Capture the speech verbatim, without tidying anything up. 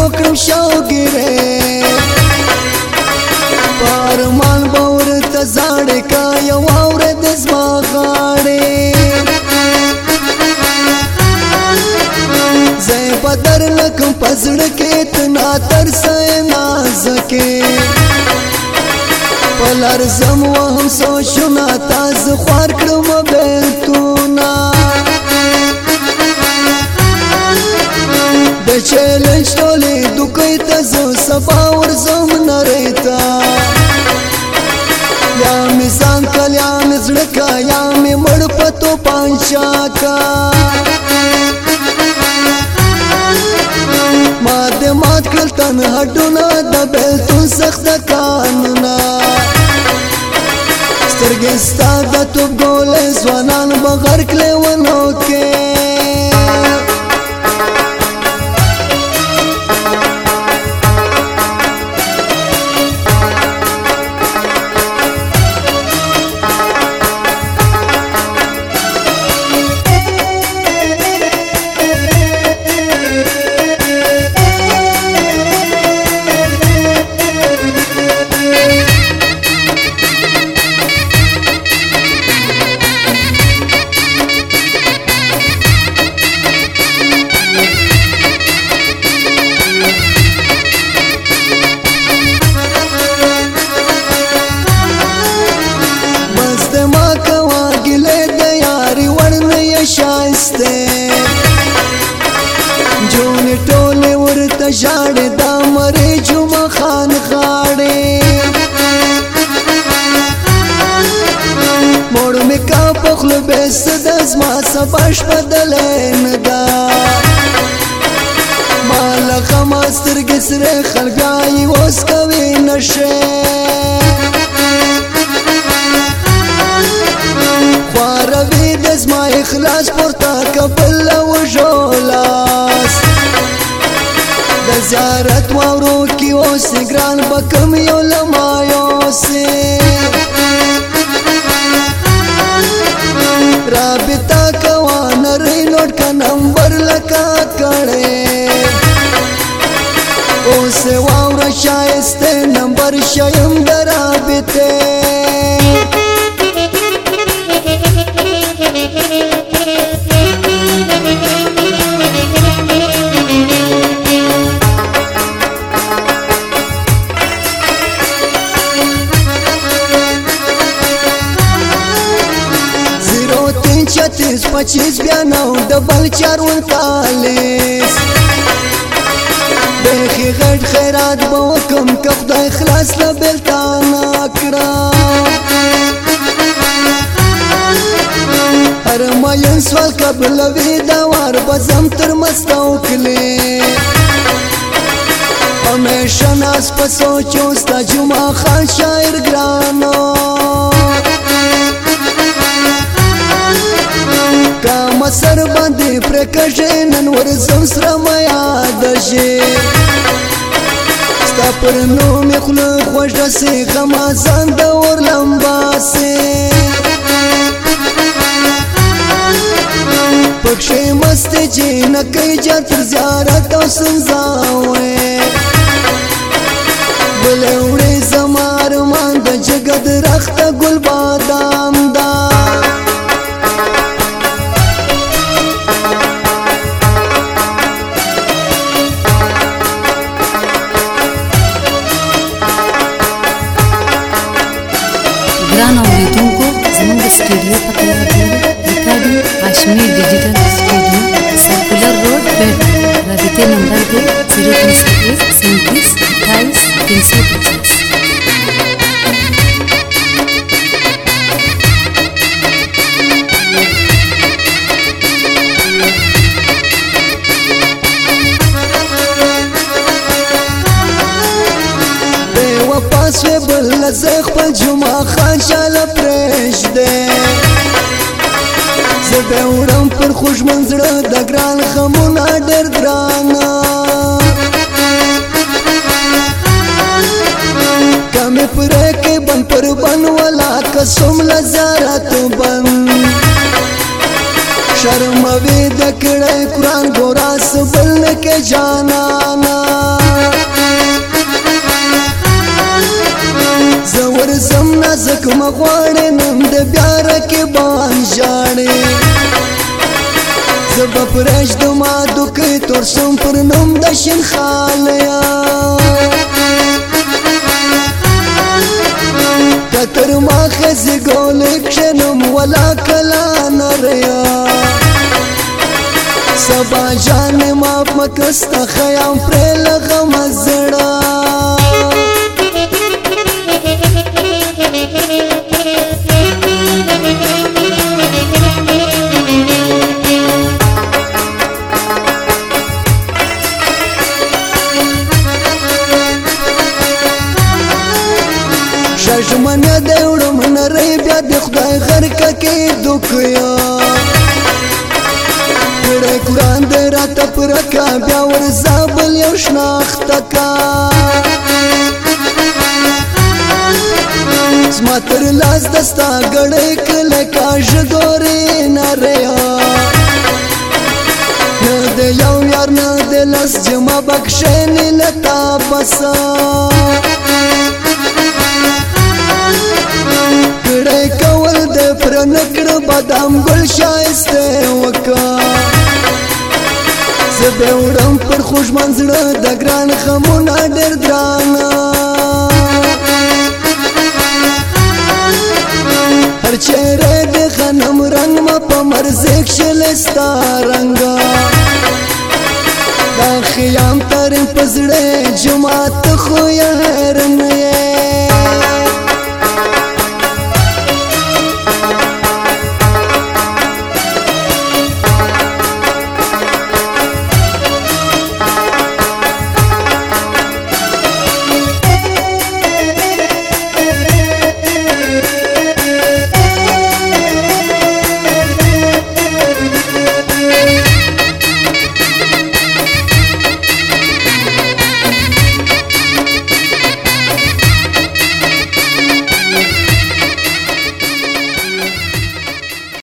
وکړم شوګیره پارمان باور ته زاړې کا یو اورد زما غاړې زه بدر لکم پزړه کې تنا ترسه نازکه پلار زم وهم سوچونه تاز خوار کړم بیلتونه د چیلنج ټولې دوکې ته زه سبا ورځم نړۍ ته یا مې ځان کل یا مې زړه کا یا مې مړ په توپان شاکا ما دې مات کړل تن هډونه د بیلتون سخت قانونه سترګې ستا د توپ ګولې ځوانان به غرق لیونو کې جون ټوله ورته ژاړې دا مرې جمعه خان غاړې موړ مې کا پخلو بیست د زما سباش بدلې نه دا مال غما سترګې سره خلګای اوس کوي نشه خواروي د زما اخلاص پورته کبل او ژولاس د زیارت واورو کې اوس ګران بکم یو لمایوسه رابطه کوان ری نوٹ کا نمبر لکا کړي اوس واور شایسته نمبر شیم درابطه छत्तीस पच्चीस बयानव डबल चार उनतालीस बेखी غټ خیرات به وکم که خدای خلاص له بیلتانه کړه هر مین سوال قبلوي دا وار به زم تر مستو کلي همیشه ناس په سوچو ستا جمعه خان شاعر ګرانو کاما سر باندې پرکشه نن ورزم سره ما یاد شي ستا پر نو مې خوله خوږ راسي غمازان د اور لمباسي پکښې مستې جینکۍ جار تر زیارت او سنځاوې بلې وړې زما ارمان د جګه درخته ګل بادام دا ګران اوریدونکو زموږ د سټوډیو پته یاد لرئ ریکارډینګ هاشمي ډیجیټل سټوډیو سرکولر روډ بیډ رابطې نمبر دی زیرو تین سو ایک سینتیس اٹھائیس تین سو پچاس پاسوی بل زخ په جمعه خان شاله پرېږدې زه به وړم پر خوږمن زړه د ګران غمونه ډېر ګرانه که مې پرېږدې بند پر بند ولا که څومره زیارت بند شرموي د کړه قرآن ګورا سبل کې جانانا زور زم نازک مغواړې نن د بیار کې بان ژاړې زب پرش د ما دوکې تور سم پر نوم د شین خالیا کتر ما خزي ګول کښنم ولا کلا نریا سبا جان ما مکست خیام پر لغم زړه ششمن دیوړم نری بیا د خدای غرکه کې دوکیا کړه قرآن د راته پرکا بیا ور زابل یو شناخته کا زما تر لاس دستا ګړې کله کاش ګورې نریا نه د یو یار نه د لاس جما بخښنې لتا بسا کړه کول د پر نکړه بادام ګل شایسته وکا زبه وړم پر خوش منځړه د ګران خمونه ډېر درانه هر چیرې د غنم رنگ ما په مرزه کښلستا رنگا دا خیام تر پزړه جماعت خو یې هرنه